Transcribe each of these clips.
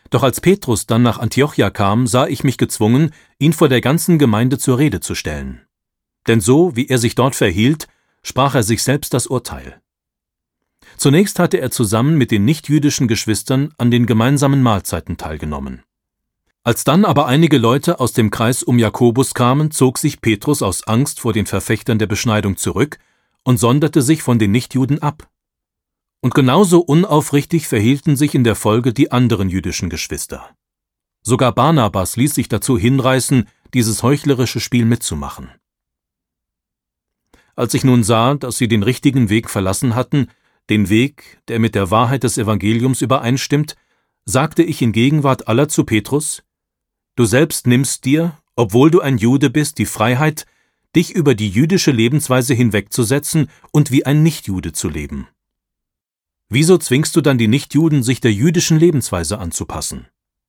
Doch als Petrus dann nach Antiochia kam, sah ich mich gezwungen, ihn vor der ganzen Gemeinde zur Rede zu stellen. Denn so, wie er sich dort verhielt, sprach er sich selbst das Urteil. Zunächst hatte er zusammen mit den nichtjüdischen Geschwistern an den gemeinsamen Mahlzeiten teilgenommen. Als dann aber einige Leute aus dem Kreis um Jakobus kamen, zog sich Petrus aus Angst vor den Verfechtern der Beschneidung zurück und sonderte sich von den Nichtjuden ab. Und genauso unaufrichtig verhielten sich in der Folge die anderen jüdischen Geschwister. Sogar Barnabas ließ sich dazu hinreißen, dieses heuchlerische Spiel mitzumachen. Als ich nun sah, dass sie den richtigen Weg verlassen hatten, den Weg, der mit der Wahrheit des Evangeliums übereinstimmt, sagte ich in Gegenwart aller zu Petrus: Du selbst nimmst dir, obwohl du ein Jude bist, die Freiheit, dich über die jüdische Lebensweise hinwegzusetzen und wie ein Nichtjude zu leben. Wieso zwingst du dann die Nichtjuden, sich der jüdischen Lebensweise anzupassen?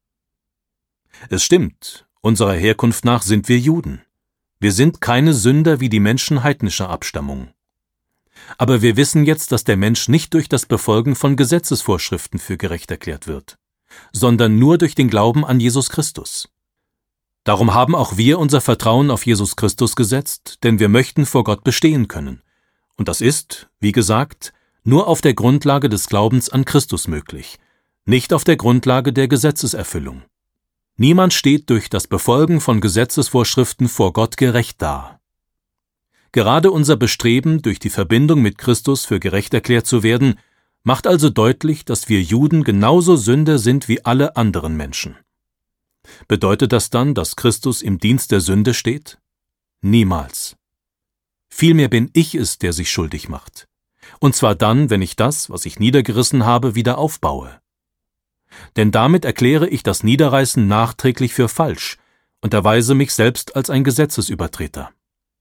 Es stimmt, unserer Herkunft nach sind wir Juden. Wir sind keine Sünder wie die Menschen heidnischer Abstammung. Aber wir wissen jetzt, dass der Mensch nicht durch das Befolgen von Gesetzesvorschriften für gerecht erklärt wird, sondern nur durch den Glauben an Jesus Christus. Darum haben auch wir unser Vertrauen auf Jesus Christus gesetzt, denn wir möchten vor Gott bestehen können. Und das ist, wie gesagt, nur auf der Grundlage des Glaubens an Christus möglich, nicht auf der Grundlage der Gesetzeserfüllung. Niemand steht durch das Befolgen von Gesetzesvorschriften vor Gott gerecht da. Gerade unser Bestreben, durch die Verbindung mit Christus für gerecht erklärt zu werden, macht also deutlich, dass wir Juden genauso Sünder sind wie alle anderen Menschen. Bedeutet das dann, dass Christus im Dienst der Sünde steht? Niemals. Vielmehr bin ich es, der sich schuldig macht. Und zwar dann, wenn ich das, was ich niedergerissen habe, wieder aufbaue. Denn damit erkläre ich das Niederreißen nachträglich für falsch und erweise mich selbst als ein Gesetzesübertreter.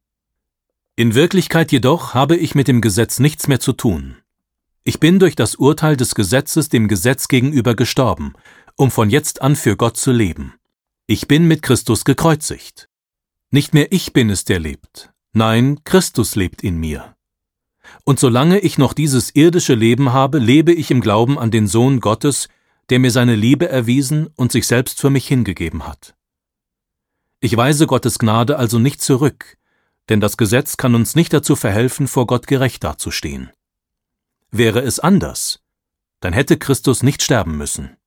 In Wirklichkeit jedoch habe ich mit dem Gesetz nichts mehr zu tun. Ich bin durch das Urteil des Gesetzes dem Gesetz gegenüber gestorben, um von jetzt an für Gott zu leben. Ich bin mit Christus gekreuzigt. Nicht mehr ich bin es, der lebt. Nein, Christus lebt in mir. Und solange ich noch dieses irdische Leben habe, lebe ich im Glauben an den Sohn Gottes, der mir seine Liebe erwiesen und sich selbst für mich hingegeben hat. Ich weise Gottes Gnade also nicht zurück, denn das Gesetz kann uns nicht dazu verhelfen, vor Gott gerecht dazustehen. Wäre es anders, dann hätte Christus nicht sterben müssen.